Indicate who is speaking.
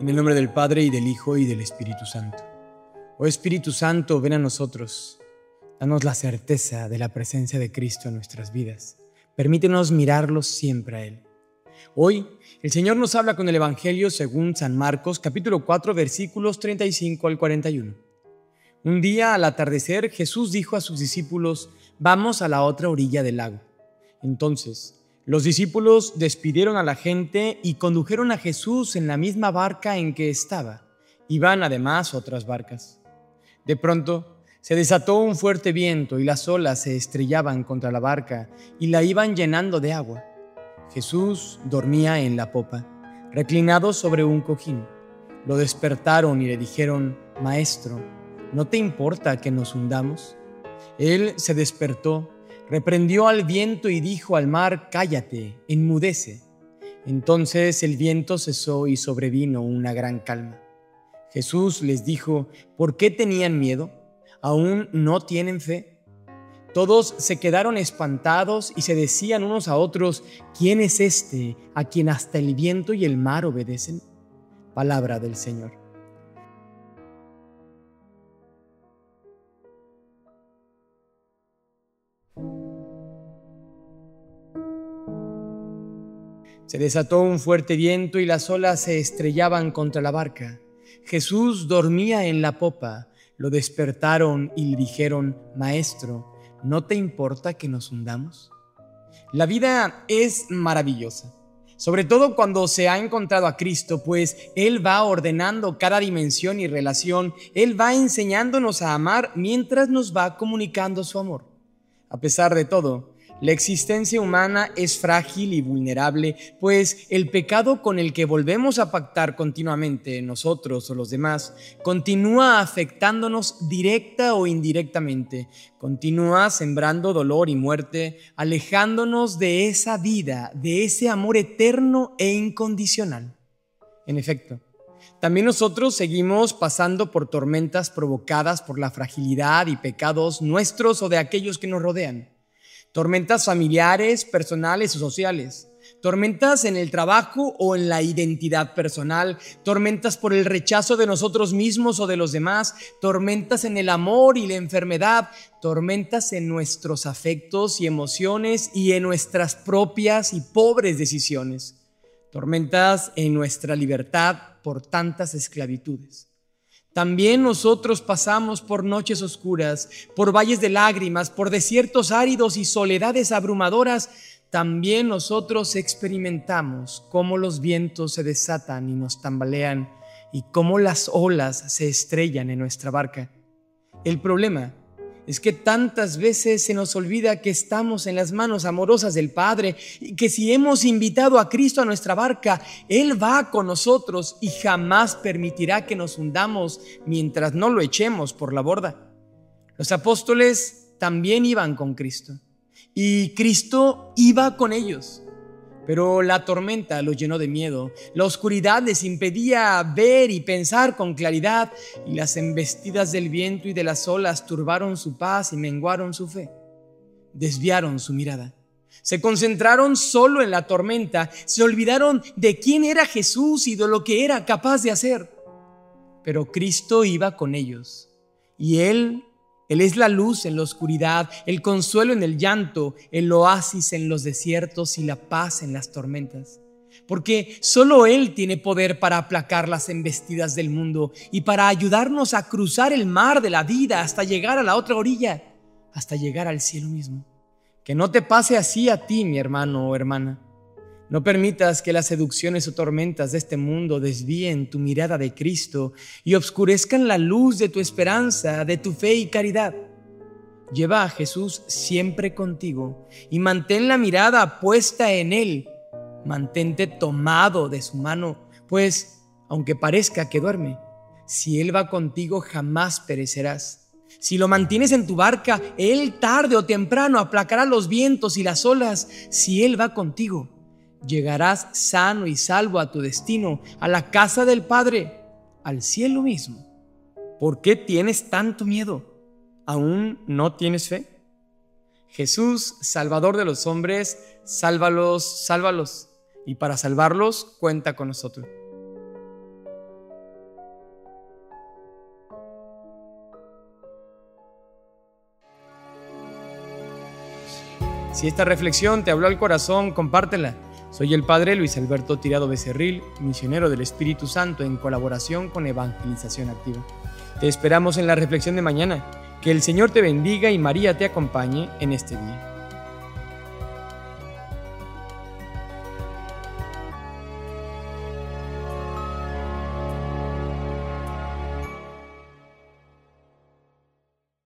Speaker 1: En el nombre del Padre, y del Hijo, y del Espíritu Santo. Oh Espíritu Santo, ven a nosotros. Danos la certeza de la presencia de Cristo en nuestras vidas. Permítenos mirarlos siempre a Él. Hoy, el Señor nos habla con el Evangelio según San Marcos, capítulo 4, versículos 35 al 41. Un día, al atardecer, Jesús dijo a sus discípulos: «Vamos a la otra orilla del lago». Entonces, los discípulos despidieron a la gente y condujeron a Jesús en la misma barca en que estaba. Iban además otras barcas. De pronto, se desató un fuerte viento y las olas se estrellaban contra la barca y la iban llenando de agua. Jesús dormía en la popa, reclinado sobre un cojín. Lo despertaron y le dijeron: «Maestro, ¿no te importa que nos hundamos?». Él se despertó, reprendió al viento y dijo al mar: «Cállate, enmudece». Entonces el viento cesó y sobrevino una gran calma. Jesús les dijo: «¿Por qué tenían miedo? ¿Aún no tienen fe?». Todos se quedaron espantados y se decían unos a otros: «¿Quién es este a quien hasta el viento y el mar obedecen?». Palabra del Señor. Se desató un fuerte viento y las olas se estrellaban contra la barca. Jesús dormía en la popa. Lo despertaron y le dijeron: «Maestro, ¿no te importa que nos hundamos?». La vida es maravillosa, sobre todo cuando se ha encontrado a Cristo, pues Él va ordenando cada dimensión y relación. Él va enseñándonos a amar mientras nos va comunicando su amor. A pesar de todo, la existencia humana es frágil y vulnerable, pues el pecado con el que volvemos a pactar continuamente, nosotros o los demás, continúa afectándonos directa o indirectamente, continúa sembrando dolor y muerte, alejándonos de esa vida, de ese amor eterno e incondicional. En efecto, también nosotros seguimos pasando por tormentas provocadas por la fragilidad y pecados nuestros o de aquellos que nos rodean. Tormentas familiares, personales o sociales, tormentas en el trabajo o en la identidad personal, tormentas por el rechazo de nosotros mismos o de los demás, tormentas en el amor y la enfermedad, tormentas en nuestros afectos y emociones y en nuestras propias y pobres decisiones, tormentas en nuestra libertad por tantas esclavitudes. También nosotros pasamos por noches oscuras, por valles de lágrimas, por desiertos áridos y soledades abrumadoras. También nosotros experimentamos cómo los vientos se desatan y nos tambalean y cómo las olas se estrellan en nuestra barca. El problema es que tantas veces se nos olvida que estamos en las manos amorosas del Padre y que si hemos invitado a Cristo a nuestra barca, Él va con nosotros y jamás permitirá que nos hundamos mientras no lo echemos por la borda. Los apóstoles también iban con Cristo y Cristo iba con ellos. Pero la tormenta los llenó de miedo, la oscuridad les impedía ver y pensar con claridad, y las embestidas del viento y de las olas turbaron su paz y menguaron su fe. Desviaron su mirada, se concentraron solo en la tormenta, se olvidaron de quién era Jesús y de lo que era capaz de hacer. Pero Cristo iba con ellos, y Él es la luz en la oscuridad, el consuelo en el llanto, el oasis en los desiertos y la paz en las tormentas. Porque solo Él tiene poder para aplacar las embestidas del mundo y para ayudarnos a cruzar el mar de la vida hasta llegar a la otra orilla, hasta llegar al cielo mismo. Que no te pase así a ti, mi hermano o hermana. No permitas que las seducciones o tormentas de este mundo desvíen tu mirada de Cristo y obscurezcan la luz de tu esperanza, de tu fe y caridad. Lleva a Jesús siempre contigo y mantén la mirada puesta en Él. Mantente tomado de su mano, pues, aunque parezca que duerme, si Él va contigo jamás perecerás. Si lo mantienes en tu barca, Él tarde o temprano aplacará los vientos y las olas. Si Él va contigo, llegarás sano y salvo a tu destino, a la casa del Padre, al cielo mismo. ¿Por qué tienes tanto miedo? ¿Aún no tienes fe? Jesús, Salvador de los hombres, sálvalos, sálvalos. Y para salvarlos, cuenta con nosotros. Si esta reflexión te habló al corazón, compártela. Soy el Padre Luis Alberto Tirado Becerril, misionero del Espíritu Santo en colaboración con Evangelización Activa. Te esperamos en la reflexión de mañana. Que el Señor te bendiga y María te acompañe en este día.